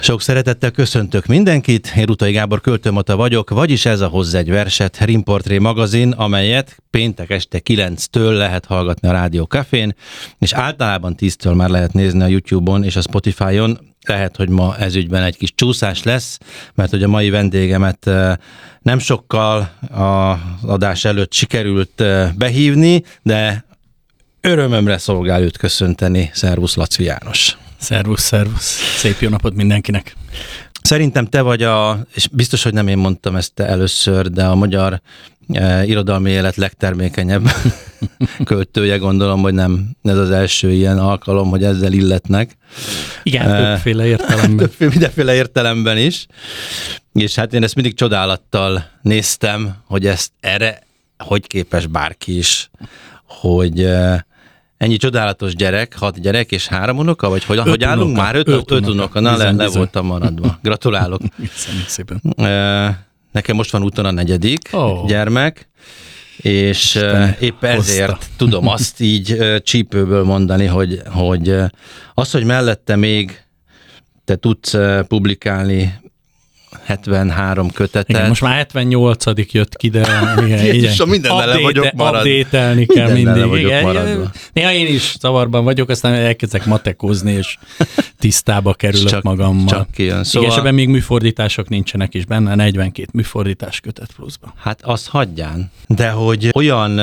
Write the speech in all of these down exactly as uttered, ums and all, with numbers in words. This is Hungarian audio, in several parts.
Sok szeretettel köszöntök mindenkit, én Rutai Gábor Költőmata vagyok, vagyis ez a Hozz egy verset Rimportré magazin, amelyet péntek este kilenctől lehet hallgatni a Rádió Cafén, és általában tíztől már lehet nézni a YouTube-on és a Spotify-on. Lehet, hogy ma ezügyben egy kis csúszás lesz, mert hogy a mai vendégemet nem sokkal az adás előtt sikerült behívni, de örömömre szolgál őt köszönteni. Szervusz, Laci János! Szervusz, szervusz! Szép jó napot mindenkinek! Szerintem te vagy a, és biztos, hogy nem én mondtam ezt először, de a magyar e, irodalmi élet legtermékenyebb költője, gondolom, hogy nem ez az első ilyen alkalom, hogy ezzel illetnek. Igen, e, többféle értelemben. Többféle, mindenféle értelemben is. És hát én ezt mindig csodálattal néztem, hogy ezt erre hogy képes bárki is, hogy e, ennyi csodálatos gyerek, hat gyerek és három unoka, vagy hogy, hogy állunk unoka. Már? Öt, öt, öt unoka, na bizony, le, le voltam maradva. Gratulálok. Köszönjük szépen. Nekem most van úton a negyedik oh. gyermek, és Isten épp ezért hozta. tudom azt így csípőből mondani, hogy, hogy az, hogy mellette még te tudsz publikálni hetvenhárom kötetet. Igen, most már hetvennyolcadik jött ki, de igen, igen. Mindennel le vagyok maradva. Update-elni kell mindig. Igen, maradva. Néha én is zavarban vagyok, aztán elkezdek matekozni, és tisztába kerülök csak, magammal. Csak kijön. Szóval... Igen, és ebben még műfordítások nincsenek is benne, negyvenkét műfordítás kötet pluszban. Hát azt hagyján. De hogy olyan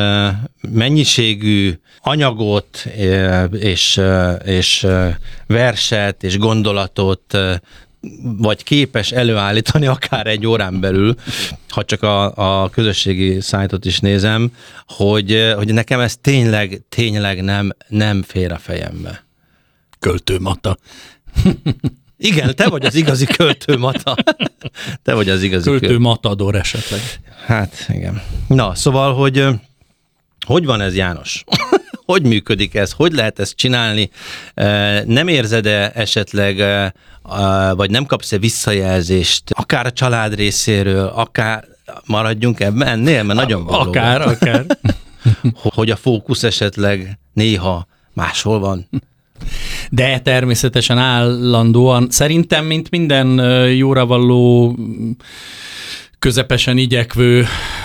mennyiségű anyagot és, és verset és gondolatot vagy képes előállítani akár egy órán belül, ha csak a, a közösségi szájtot is nézem, hogy, hogy nekem ez tényleg, tényleg nem, nem fér a fejembe. Költőmata. Igen, te vagy az igazi költőmata. Te vagy az igazi költőmatador esetleg. Hát, igen. Na, szóval, hogy hogy van ez, János? Hogy működik ez? Hogy lehet ezt csinálni? Nem érzed-e esetleg, vagy nem kapsz-e visszajelzést, akár a család részéről, akár maradjunk ebben ennél, mert nagyon való. Akár, akár. Hogy a fókusz esetleg néha máshol van. De természetesen állandóan. Szerintem, mint minden jóra való, közepesen igyekvő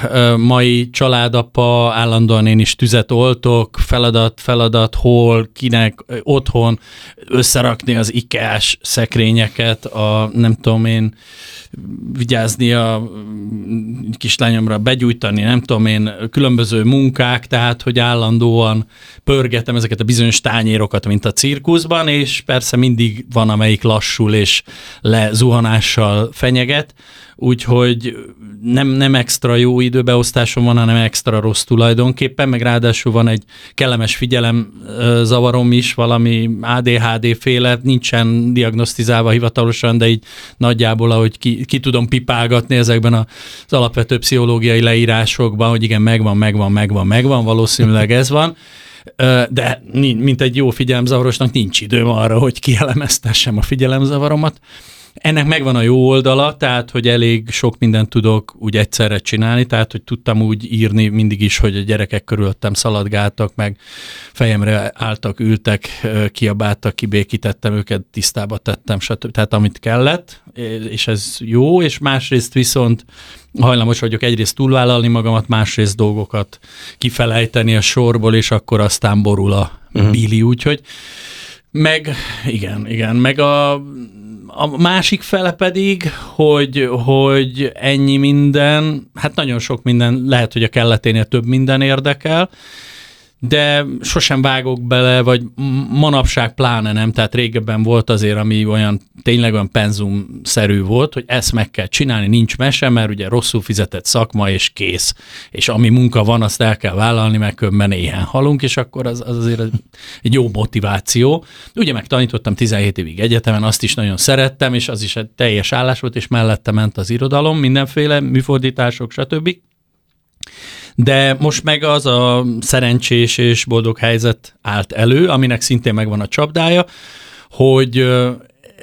mai családapa, állandóan én is tüzet oltok, feladat, feladat, hol, kinek, otthon összerakni az ikás szekrényeket, a nem tudom én, vigyázni a kislányomra, begyújtani, nem tudom én, különböző munkák, tehát, hogy állandóan pörgetem ezeket a bizonyos tányérokat, mint a cirkuszban, és persze mindig van, amelyik lassul és lezuhanással fenyeget, úgyhogy nem, nem extra jó időbeosztásom van, hanem extra rossz tulajdonképpen, meg ráadásul van egy kellemes figyelemzavarom is, valami á dé há dé-féle, nincsen diagnosztizálva hivatalosan, de így nagyjából, ahogy ki, ki tudom pipálgatni ezekben az alapvető pszichológiai leírásokban, hogy igen, megvan, megvan, megvan, megvan, valószínűleg ez van. De mint egy jó figyelemzavarosnak nincs időm arra, hogy kielemeztessem a figyelemzavaromat. Ennek megvan a jó oldala, tehát, hogy elég sok mindent tudok úgy egyszerre csinálni, tehát, hogy tudtam úgy írni mindig is, hogy a gyerekek körülöttem szaladgáltak, meg fejemre álltak, ültek, kiabáltak, kibékítettem őket, tisztába tettem, stb. Tehát amit kellett, és ez jó, és másrészt viszont hajlamos vagyok egyrészt túlvállalni magamat, másrészt dolgokat kifelejteni a sorból, és akkor aztán borul a uh-huh. bili, úgyhogy meg, igen, igen, meg a A másik fele pedig, hogy, hogy ennyi minden, hát nagyon sok minden, lehet, hogy a kelleténél több minden érdekel, de sosem vágok bele, vagy manapság pláne nem, tehát régebben volt azért, ami olyan, tényleg olyan penzumszerű volt, hogy ezt meg kell csinálni, nincs mese, mert ugye rosszul fizetett szakma, és kész. És ami munka van, azt el kell vállalni, mert különben éhen halunk, és akkor az, az azért egy jó motiváció. Ugye meg tanítottam tizenhét évig egyetemen, azt is nagyon szerettem, és az is egy teljes állás volt, és mellette ment az irodalom, mindenféle műfordítások, stb. De most meg az a szerencsés és boldog helyzet állt elő, aminek szintén megvan a csapdája, hogy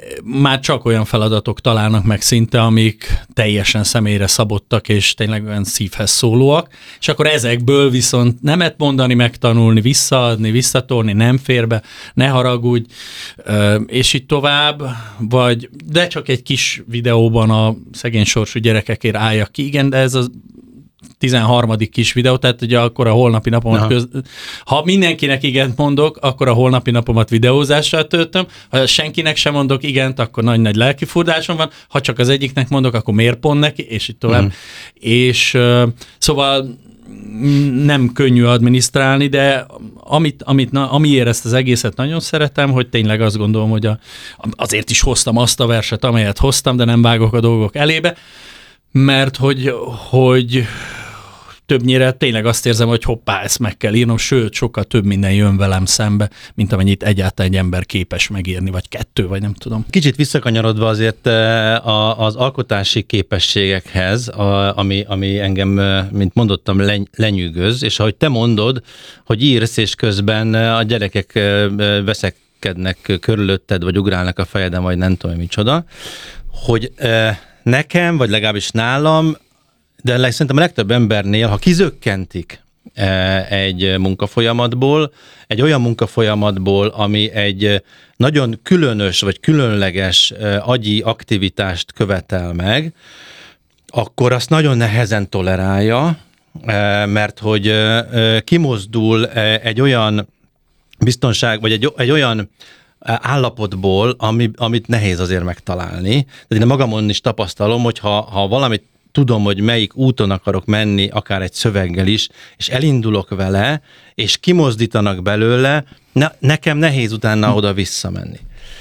már csak olyan feladatok találnak meg szinte, amik teljesen személyre szabottak, és tényleg olyan szívhez szólóak, és akkor ezekből viszont nemet mondani, megtanulni, visszaadni, visszatolni, nem fér be, ne haragudj, és így tovább, vagy de csak egy kis videóban a szegény sorsú gyerekekért álljak ki, igen, de ez az tizenharmadik kis videó, tehát ugye akkor a holnapi napomat, köz... ha mindenkinek igent mondok, akkor a holnapi napomat videózással töltöm, ha senkinek sem mondok igent, akkor nagy-nagy lelkifurdásom van, ha csak az egyiknek mondok, akkor miért pont neki, és így tovább. Mm. És uh, szóval nem könnyű adminisztrálni, de amit, amit, na, amiért ezt az egészet nagyon szeretem, hogy tényleg azt gondolom, hogy a, azért is hoztam azt a verset, amelyet hoztam, de nem vágok a dolgok elébe, mert hogy, hogy többnyire tényleg azt érzem, hogy hoppá, ezt meg kell írnom, sőt, sokkal több minden jön velem szembe, mint amennyit egyáltalán egy ember képes megírni, vagy kettő, vagy nem tudom. Kicsit visszakanyarodva azért az alkotási képességekhez, ami, ami engem, mint mondottam, lenyűgöz, és ahogy te mondod, hogy írsz, és közben a gyerekek veszekednek körülötted, vagy ugrálnak a fejeden, vagy nem tudom, micsoda, hogy nekem, vagy legalábbis nálam, de szerintem a legtöbb embernél, ha kizökkentik egy munkafolyamatból, egy olyan munkafolyamatból, ami egy nagyon különös, vagy különleges agyi aktivitást követel meg, akkor azt nagyon nehezen tolerálja, mert hogy kimozdul egy olyan biztonság, vagy egy, egy olyan állapotból, ami, amit nehéz azért megtalálni. De én magamon is tapasztalom, hogy ha, ha valamit tudom, hogy melyik úton akarok menni, akár egy szöveggel is, és elindulok vele, és kimozdítanak belőle, ne, nekem nehéz utána oda visszamenni.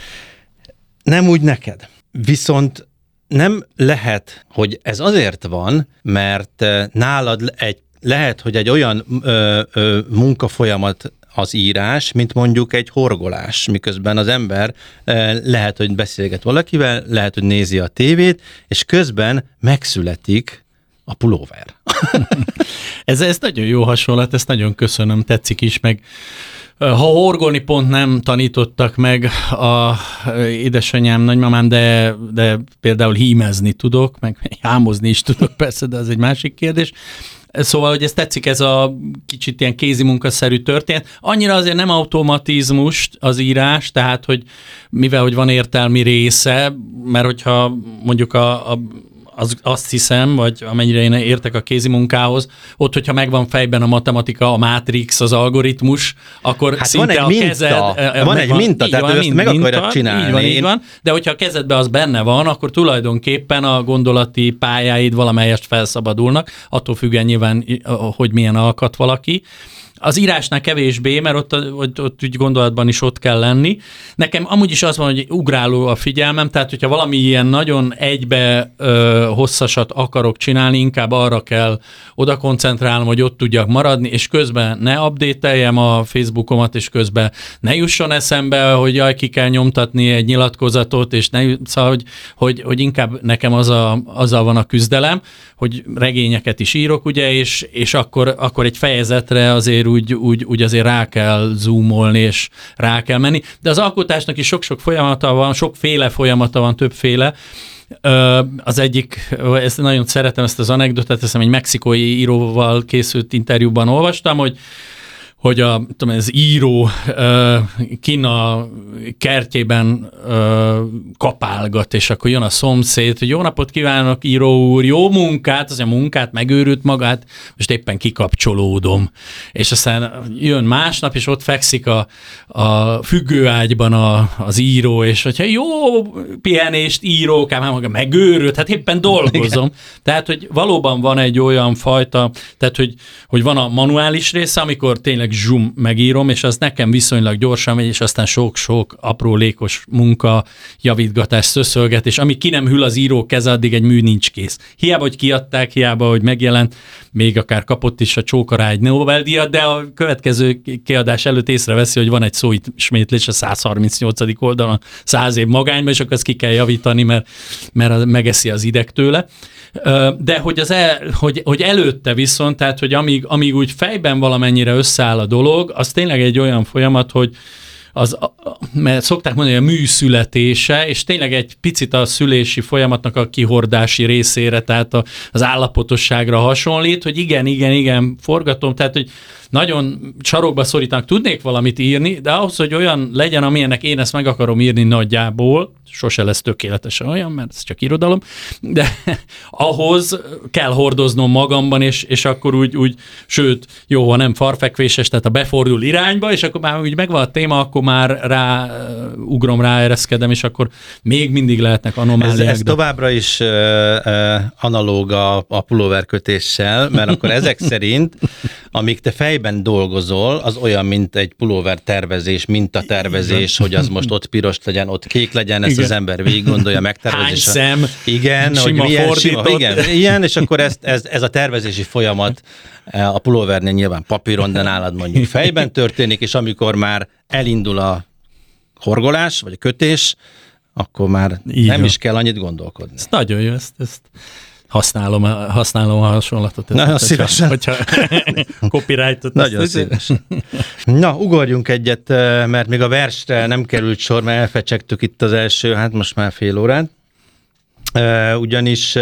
Nem úgy neked. Viszont nem lehet, hogy ez azért van, mert nálad egy, lehet, hogy egy olyan ö, ö, munkafolyamat az írás, mint mondjuk egy horgolás, miközben az ember lehet, hogy beszélget valakivel, lehet, hogy nézi a tévét, és közben megszületik a pulóver. ez, ez nagyon jó hasonlat, ezt nagyon köszönöm, tetszik is, meg ha horgolni pont nem tanítottak meg a édesanyám, nagymamám, de, de például hímezni tudok, meg hámozni is tudok persze, de az egy másik kérdés. Szóval, hogy ez tetszik, ez a kicsit ilyen kézimunkaszerű történet. Annyira azért nem automatizmus az írás, tehát, hogy mivel, hogy van értelmi része, mert hogyha mondjuk a, a Az, azt hiszem, vagy amennyire én értek a kézimunkához, ott, hogyha megvan fejben a matematika, a mátrix, az algoritmus, akkor hát szinte van egy a minta. kezed... Van egy minta, tehát van, ezt meg akarod csinálni. Így van, így van, de hogyha a kezedben az benne van, akkor tulajdonképpen a gondolati pályáid valamelyest felszabadulnak, attól függően nyilván, hogy milyen alkat valaki. Az írásnál kevésbé, mert ott, ott, ott úgy gondolatban is ott kell lenni. Nekem amúgy is az van, hogy ugráló a figyelmem, tehát hogyha valami ilyen nagyon egybe ö, hosszasat akarok csinálni, inkább arra kell oda koncentrálnom, hogy ott tudjak maradni, és közben ne update-eljem a Facebookomat, és közben ne jusson eszembe, hogy jaj, ki kell nyomtatni egy nyilatkozatot, és ne, szóval, hogy, hogy, hogy inkább nekem az a, azzal van a küzdelem, hogy regényeket is írok, ugye, és, és akkor, akkor egy fejezetre azért úgy, úgy, úgy azért rá kell zoomolni, és rá kell menni. De az alkotásnak is sok-sok folyamata van, sokféle folyamata van, többféle. Az egyik, ezt nagyon szeretem, ezt az anekdotát, ezt egy mexikói íróval készült interjúban olvastam, hogy hogy a, tudom, az író uh, kinn a kertjében uh, kapálgat, és akkor jön a szomszéd, hogy jó napot kívánok, író úr, jó munkát, az a munkát, megőrült magát, most éppen kikapcsolódom. És aztán jön másnap, és ott fekszik a, a függőágyban a, az író, és hogyha jó pihenést írókám, hát maga megőrült, hát éppen dolgozom. Igen. Tehát, hogy valóban van egy olyan fajta, tehát, hogy, hogy van a manuális része, amikor tényleg zsum, megírom, és az nekem viszonylag gyorsan megy, és aztán sok-sok aprólékos munka, javítgatás, szöszölgetés, ami ki nem hűl az író keze, addig egy mű nincs kész. Hiába, hogy kiadták, hiába, hogy megjelent, még akár kapott is a Csóka egy Nobel-díjat, de a következő kiadás előtt észreveszi, hogy van egy szóismétlés a száz harmincnyolcadik oldalon, száz év magányban, és akkor ezt ki kell javítani, mert, mert megeszi az ideg tőle. De hogy, az el, hogy, hogy előtte viszont, tehát hogy amíg, amíg úgy fejben valamennyire összeáll a dolog, az tényleg egy olyan folyamat, hogy, az, mert szokták mondani, hogy a mű születése, és tényleg egy picit a szülési folyamatnak a kihordási részére, tehát az állapotosságra hasonlít, hogy igen, igen, igen, forgatom, tehát, hogy nagyon sarokba szorítanak, tudnék valamit írni, de ahhoz, hogy olyan legyen, amilyennek én ezt meg akarom írni nagyjából, sose lesz tökéletesen olyan, mert ez csak irodalom, de ahhoz kell hordoznom magamban, és, és akkor úgy, úgy, sőt, jó, ha nem farfekvéses, tehát a befordul irányba, és akkor már úgy megvan a téma, akkor már rá ugrom, ráereszkedem, és akkor még mindig lehetnek anomáliák. Ez, ez továbbra is uh, uh, analóg a, a pulóverkötéssel, mert akkor ezek szerint, amíg te fejben dolgozol, az olyan, mint egy pulóver tervezés, mintatervezés, hogy az most ott piros legyen, ott kék legyen, ezt az ember végig gondolja, megtervezi. Hány szem, igen, hogy milyen sima, igen, ilyen, és akkor ezt, ez, ez a tervezési folyamat a pulóvernél nyilván papíron, de nálad mondjuk fejben történik, és amikor már elindul a horgolás, vagy a kötés, akkor már így nem van. Is kell annyit gondolkodni. Ez nagyon jó, ezt, ezt használom, használom a hasonlatot. Nagyon szívesen. Hogyha copyrightot. Nagyon szívesen. Na, ugorjunk egyet, mert még a versre nem került sor, mert elfecsegtük itt az első, hát most már fél órát. Ugyanis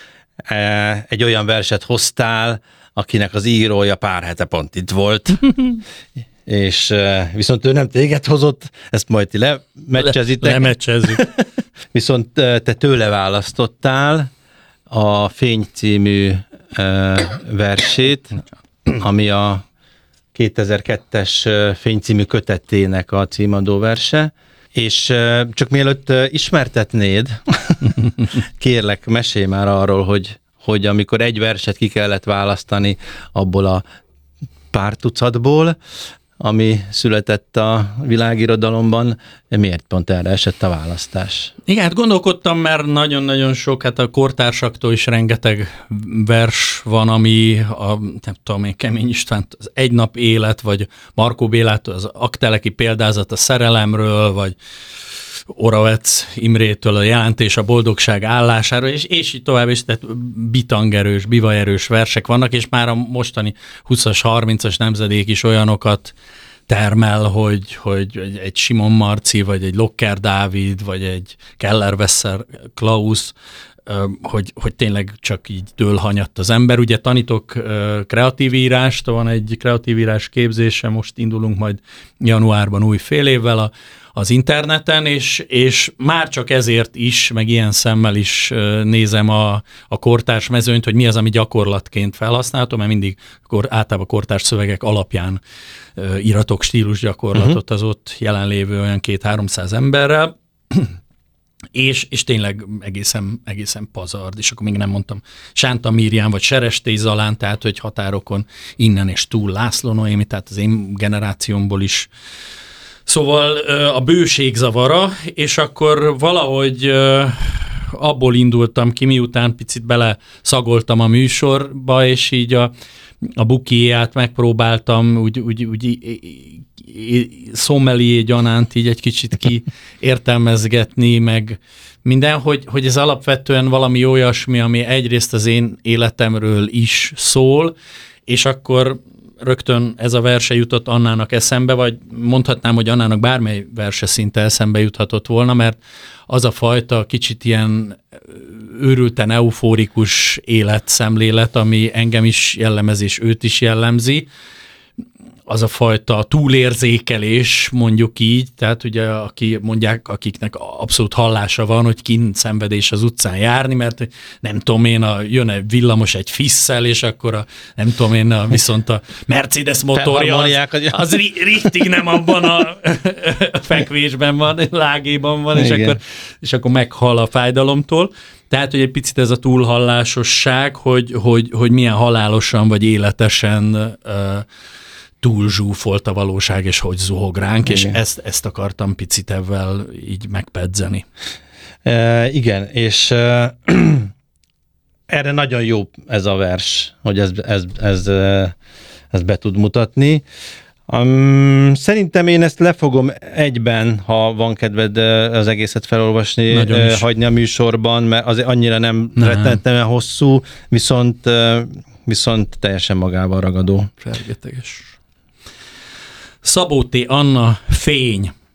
egy olyan verset hoztál, akinek az írója pár hete pont itt volt, és viszont ő nem téged hozott, ezt majd ti lemecsezitek. Le, lemecsezzük. Viszont te tőle választottál a Fény című versét, ami a kétezer-kettes Fény című kötetének a címadó verse, és csak mielőtt ismertetnéd, kérlek, mesélj már arról, hogy, hogy amikor egy verset ki kellett választani abból a pár tucatból, ami született a világirodalomban, miért pont erre esett a választás? Igen, hát gondolkodtam, mert nagyon-nagyon sok, hát a kortársaktól is rengeteg vers van, ami a, nem tudom én, Kemény Istvánt, az Egy nap élet, vagy Markó Bélától az Akteleki példázat a szerelemről, vagy Oravec Imrétől a Jelentés a boldogság állásáról, és, és így tovább, és tehát bitangerős, bivajerős versek vannak, és már a mostani huszas, harmincas nemzedék is olyanokat termel, hogy, hogy egy Simon Marci, vagy egy Locker Dávid, vagy egy Keller-Vesser Klaus, hogy, hogy tényleg csak így dőlhanyadt az ember. Ugye tanítok kreatív írást, van egy kreatív írás képzése, most indulunk majd januárban új fél évvel a az interneten, és, és már csak ezért is, meg ilyen szemmel is nézem a, a kortárs mezőnyt, hogy mi az, ami gyakorlatként felhasználható, mert mindig kor, általában kortárs szövegek alapján uh, íratok stílusgyakorlatot uh-huh. az ott jelenlévő olyan két-háromszáz emberrel, és, és tényleg egészen, egészen pazard, és akkor még nem mondtam Sánta Mirján, vagy Serestély Zalán, tehát hogy határokon innen és túl László Noémi, tehát az én generációmból is. Szóval a bőség zavara, és akkor valahogy abból indultam ki, miután picit bele szagoltam a műsorba, és így a, a bukiját megpróbáltam úgy, úgy, úgy sommelié gyanánt így egy kicsit ki értelmezgetni, meg minden, hogy, hogy ez alapvetően valami olyasmi, ami egyrészt az én életemről is szól, és akkor rögtön ez a verse jutott Annának eszembe, vagy mondhatnám, hogy Annának bármely verse szinte eszembe juthatott volna, mert az a fajta kicsit ilyen őrülten eufórikus életszemlélet, ami engem is jellemez, és őt is jellemzi, az a fajta túlérzékelés, mondjuk így, tehát ugye aki mondják, akiknek abszolút hallása van, hogy kint szenvedés az utcán járni, mert nem tudom én, a, jön egy villamos egy fisszel, és akkor a, nem tudom én, a, viszont a Mercedes motorja az, az richtig nem abban a fekvésben van, lágéban van, és akkor, és akkor meghal a fájdalomtól. Tehát, hogy egy picit ez a túlhallásosság, hogy, hogy, hogy milyen halálosan vagy életesen uh, túl zsúfolt a valóság, és hogy zuhog ránk, igen. És ezt, ezt akartam picit ebben így megpedzeni. E, igen, és e, erre nagyon jó ez a vers, hogy ez, ez, ez, ez be tud mutatni. Um, szerintem én ezt le fogom egyben, ha van kedved az egészet felolvasni, uh, hagyni a műsorban, mert azért annyira nem, nem. rettenetesen hosszú, viszont, uh, viszont teljesen magával ragadó. Fergeteges. Szabó T. Anna, Fény.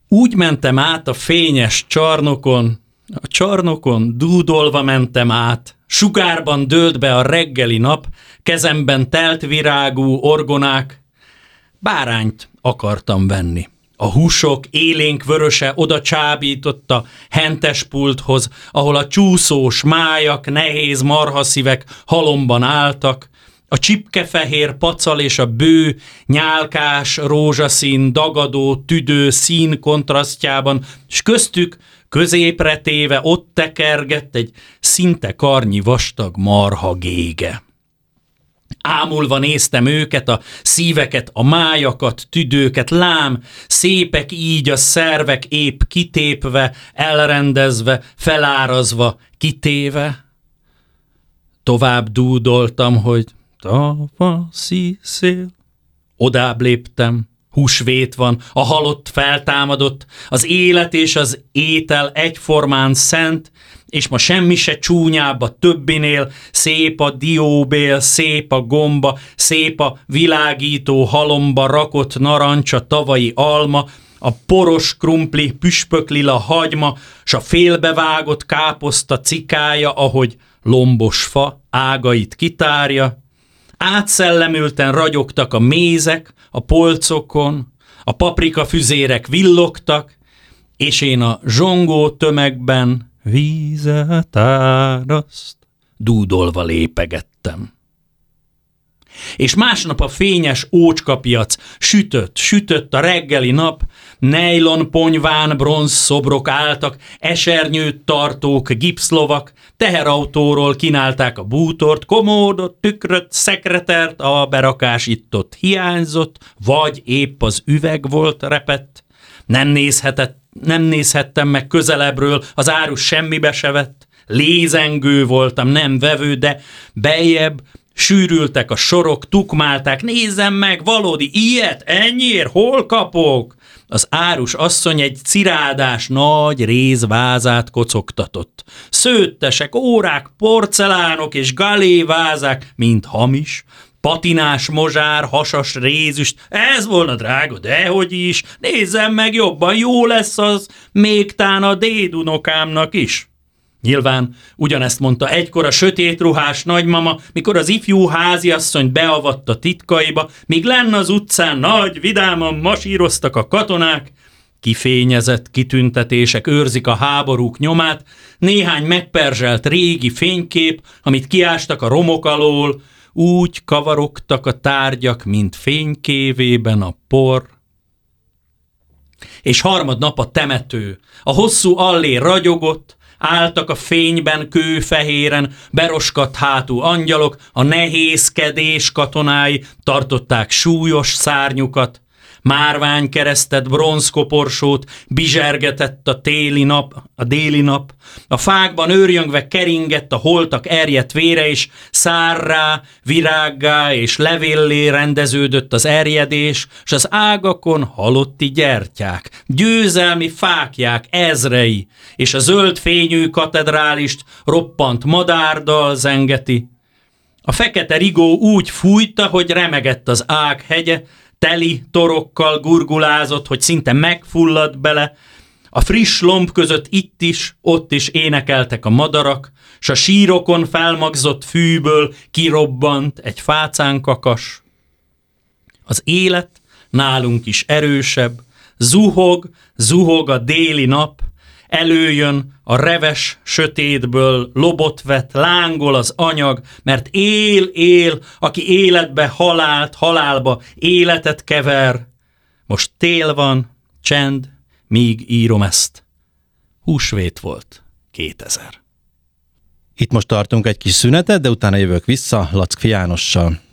Úgy mentem át a fényes csarnokon, a csarnokon dúdolva mentem át, sugárban dőlt be a reggeli nap, kezemben telt virágú orgonák, bárányt akartam venni. A húsok élénk vöröse oda csábított a hentes pulthoz, ahol a csúszós májak, nehéz marhaszívek halomban álltak, a csipkefehér pacal és a bő, nyálkás, rózsaszín, dagadó, tüdő szín kontrasztjában, s köztük középre téve ott tekergett egy szinte karnyi vastag marha gége. Ámulva néztem őket, a szíveket, a májakat, tüdőket, lám, szépek így a szervek épp kitépve, elrendezve, felárazva, kitéve. Tovább dúdoltam, hogy tavaszi szél. Odább léptem, húsvét van, a halott feltámadott, az élet és az étel egyformán szent, és ma semmi se csúnyább a többinél, szép a dióbél, szép a gomba, szép a világító halomba rakott narancs, a tavalyi alma, a poros krumpli, püspöklila hagyma, s a félbevágott káposzta cikája, ahogy lombos fa ágait kitárja. Átszellemülten ragyogtak a mézek a polcokon, a paprika füzérek villogtak, és én a zsongó tömegben vízet áraszt, dúdolva lépegettem. És másnap a fényes ócskapiac sütött, sütött a reggeli nap, nejlon ponyván bronz szobrok álltak, esernyőt tartók, gipszlovak, teherautóról kínálták a bútort, komódot, tükröt, szekretert, a berakás itt-ott hiányzott, vagy épp az üveg volt repett, nem nézhetett Nem nézhettem meg közelebbről, az árus semmibe se vett. Lézengő voltam, nem vevő, de beljebb sűrültek a sorok, tukmálták, nézzem meg, valódi ilyet, ennyiért, hol kapok? Az árus asszony egy cirádás nagy rézvázát kocogtatott. Szőttesek, órák, porcelánok és galévázák, mint hamis, patinás mozsár, hasas rézüst, ez volna drága, dehogy is, nézzem meg jobban, jó lesz az, még tán a dédunokámnak is. Nyilván ugyanezt mondta egykor a sötétruhás nagymama, mikor az ifjú háziasszony beavatta titkaiba, míg lenn az utcán nagy, vidáman masíroztak a katonák, kifényezett kitüntetések őrzik a háborúk nyomát, néhány megperzselt régi fénykép, amit kiástak a romok alól, úgy kavarogtak a tárgyak, mint fénykévében a por. És harmadnap a temető, a hosszú allé ragyogott, álltak a fényben kőfehéren, beroskadt hátú angyalok, a nehézkedés katonái tartották súlyos szárnyukat, márványkeresztet, bronzkoporsót bizsergetett a téli nap, a déli nap, a fákban őrjöngve keringett a holtak erjedt vére, és szárrá, virággá és levéllé rendeződött az erjedés, s az ágakon halotti gyertyák, győzelmi fáklyák ezrei, és a zöld fényű katedrálist roppant madárdal zengeti. A fekete rigó úgy fújta, hogy remegett az ág hegye, teli torokkal gurgulázott, hogy szinte megfulladt bele. A friss lomb között itt is, ott is énekeltek a madarak, s a sírokon felmagzott fűből kirobbant egy fácánkakas. Az élet nálunk is erősebb, zuhog, zuhog a déli nap, előjön a reves sötétből, lobot vet, lángol az anyag, mert él, él, aki életbe halált, halálba életet kever. Most tél van, csend, míg írom ezt. Húsvét volt, kétezer. Itt most tartunk egy kis szünetet, de utána jövök vissza Lackfi Jánossal.